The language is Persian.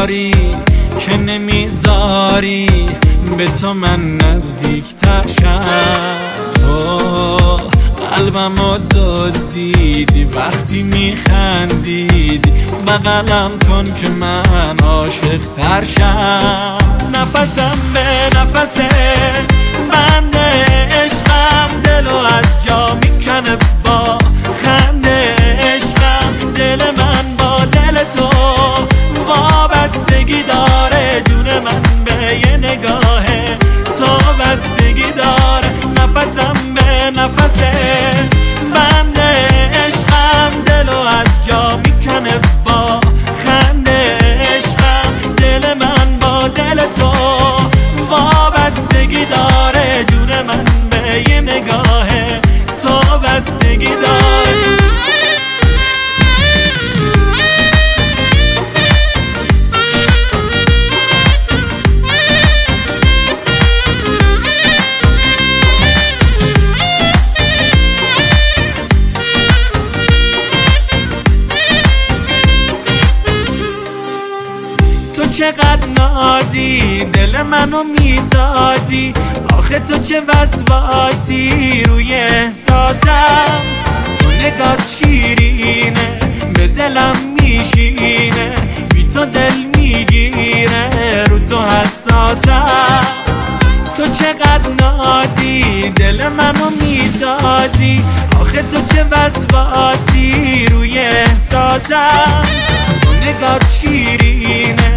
داری که نمیذاری به تو من نزدیکتر شم. تو قلبمو دزدیدی وقتی میخندیدی، بغلم کن که من عاشق تر شم. نفسم به نفس بند عشقم، دلو از جا میکنه با خنده عشقم. دل من با دل تو وابستگی داره، جون من به یه نگاه تو بستگی داره. نفسم به نفس بند عشقم، دلو از جا میکنه با خنده عشقم. دل من با دل تو وابستگی داره، جون من به یه نگاه تو بستگی داره. تو چقدر نازی، دل منو میسازی، آخه تو چه وسواسی روی احساسم. تو نگات شیرینه به دلم میشینه، بی تو دل میگیره رو تو حساسم. تو چقدر نازی، دل منو میسازی، آخه تو چه وسواسی روی احساسم. تو نگات شیرینه